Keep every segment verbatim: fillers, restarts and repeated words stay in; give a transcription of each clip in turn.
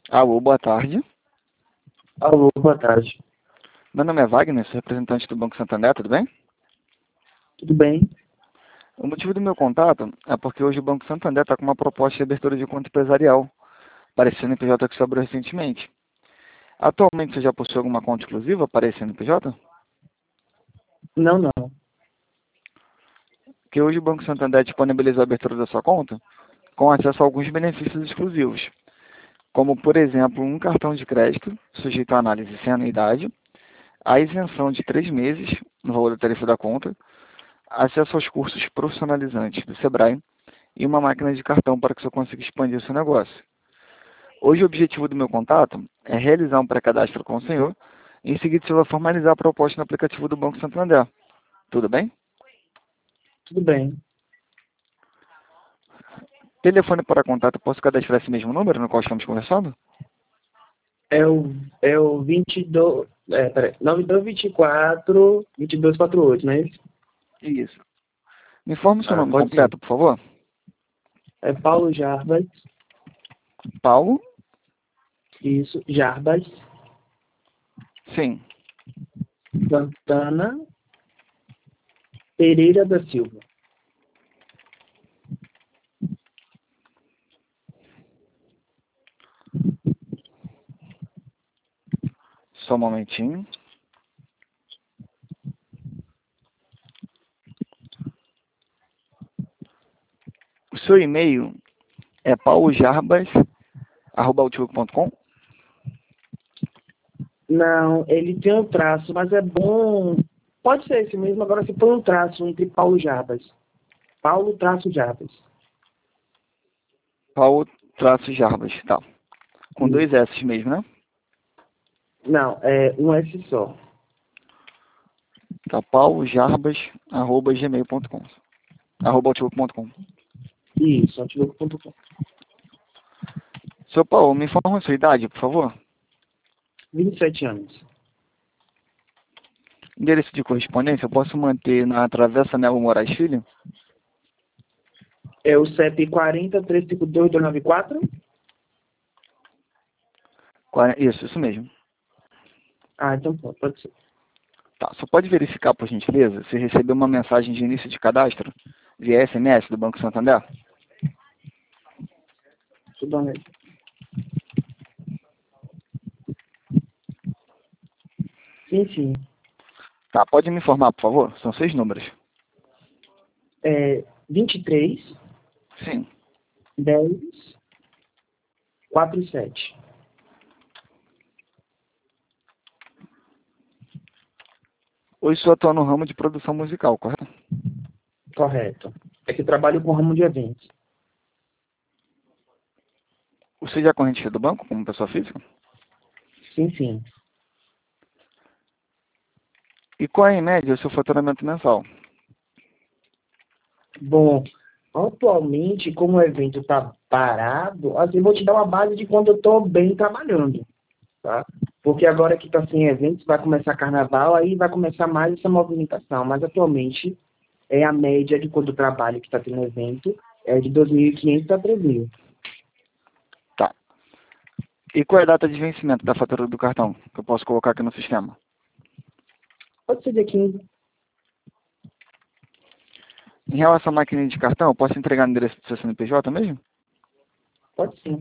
Alô, boa tarde. Alô, boa tarde. Meu nome é Wagner, sou representante do Banco Santander, tudo bem? Tudo bem? O motivo do meu contato é porque hoje o Banco Santander está com uma proposta de abertura de conta empresarial, para esse C N P J que se abriu recentemente. Atualmente você já possui alguma conta exclusiva para esse C N P J? Não, não. Porque hoje o Banco Santander disponibilizou a abertura da sua conta com acesso a alguns benefícios exclusivos, como, por exemplo, um cartão de crédito sujeito à análise sem anuidade, a isenção de três meses no valor da tarifa da conta, acesso aos cursos profissionalizantes do Sebrae e uma máquina de cartão para que você consiga expandir o seu negócio. Hoje o objetivo do meu contato é realizar um pré-cadastro com o senhor e em seguida você vai formalizar a proposta no aplicativo do Banco Santander. Tudo bem? Tudo bem. Telefone para contato, posso cadastrar esse mesmo número no qual estamos conversando? É o, é o vinte e dois, é, peraí, nove dois vinte e quatro, vinte e dois quarenta e oito, não é isso? Isso. Me informe o seu Ah, nome pode ser. completo, por favor. É Paulo Jarbas, Paulo? isso, Jarbas, Sim. Santana, Pereira da Silva. Só um momentinho. O seu e-mail é paulojarbas arroba outlook ponto com? Não, ele tem um traço, mas é bom. Pode ser esse mesmo, agora se põe um traço entre Paulo Jarbas. Paulo traço Jarbas. Paulo traço Jarbas, tá. Com dois Isso. S mesmo, né? Não, é um S só. Tá, paulojarbas arroba gmail ponto com. Arroba outlook ponto com. Isso, outlook ponto com. Seu Paulo, me informa a sua idade, por favor. vinte e sete anos. Endereço de correspondência, eu posso manter na Travessa Nelo Moraes Filho? É o C E P quarenta, trezentos e cinquenta e dois, duzentos e noventa e quatro? Quar- Isso, isso mesmo. Ah, então pode, pode ser. Tá, só pode verificar, por gentileza, se recebeu uma mensagem de início de cadastro via S M S do Banco Santander? Tudo bem. Sim, sim. Tá, pode me informar, por favor? São seis números. É vinte e três, Sim. dez, quarenta e sete. Hoje sou atua no ramo de produção musical, correto? Correto. É que eu trabalho com ramo de eventos. Você já é corrente do banco como pessoa física? Sim, sim. E qual é, em média, o seu faturamento mensal? Bom, atualmente, como o evento está parado, assim, vou te dar uma base de quando eu estou bem trabalhando, tá? Porque agora que está sem eventos, vai começar carnaval, aí vai começar mais essa movimentação. Mas atualmente, é a média de quando eu trabalho que está tendo evento, é de dois mil e quinhentos a três mil. Tá. E qual é a data de vencimento da fatura do cartão, que eu posso colocar aqui no sistema? Pode ser dia quinze. Em relação à máquina de cartão, eu posso entregar no endereço do seu C N P J mesmo? Pode sim.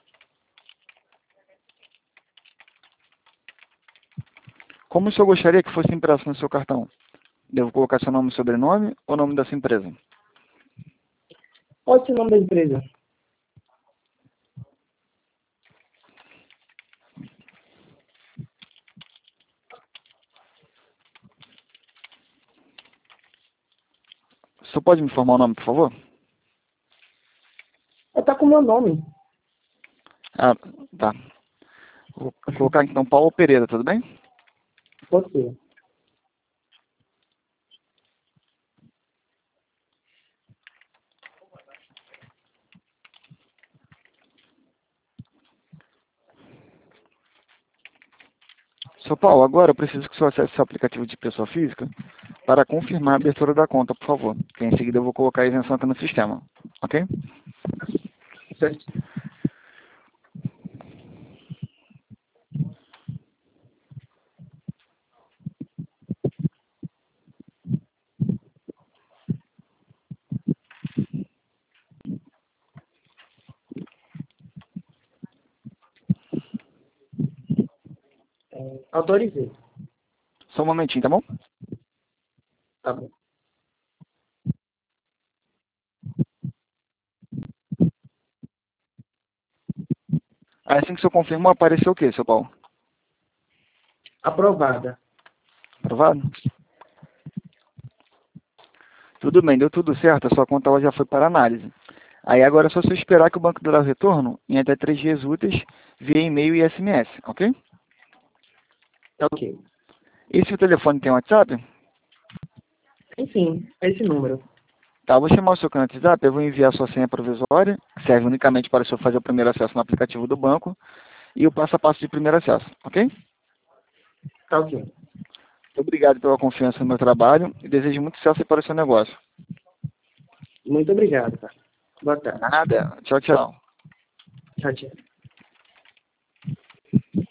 Como o senhor gostaria que fosse impresso no seu cartão? Devo colocar seu nome e sobrenome ou nome da sua empresa? Pode ser o nome da empresa. O senhor pode me informar o nome, por favor? Está com o meu nome. Ah, tá. Vou colocar então Paulo Pereira, tudo bem? Pode ser. Seu Paulo, agora eu preciso que o senhor acesse seu aplicativo de pessoa física para confirmar a abertura da conta, por favor. Que em seguida eu vou colocar a isenção aqui no sistema. Ok? Certo. Autorizei. Só um momentinho, tá bom? Tá bom. Aí assim que o senhor confirmou, apareceu o quê, seu Paulo? Aprovada. Aprovado? Tudo bem, deu tudo certo, a sua conta ela já foi para análise. Aí agora é só você esperar que o banco dará o retorno em até três dias úteis via e-mail e S M S, ok? Ok. E se o telefone tem WhatsApp? Enfim, é esse número. Tá, vou chamar o seu canal de WhatsApp, eu vou enviar a sua senha provisória, que serve unicamente para o senhor fazer o primeiro acesso no aplicativo do banco, e o passo a passo de primeiro acesso, ok? Muito Tá ok. obrigado pela confiança no meu trabalho e desejo muito sucesso para o seu negócio. Muito obrigado, cara. Boa tarde. Nada. Tchau, tchau. Tchau, tchau.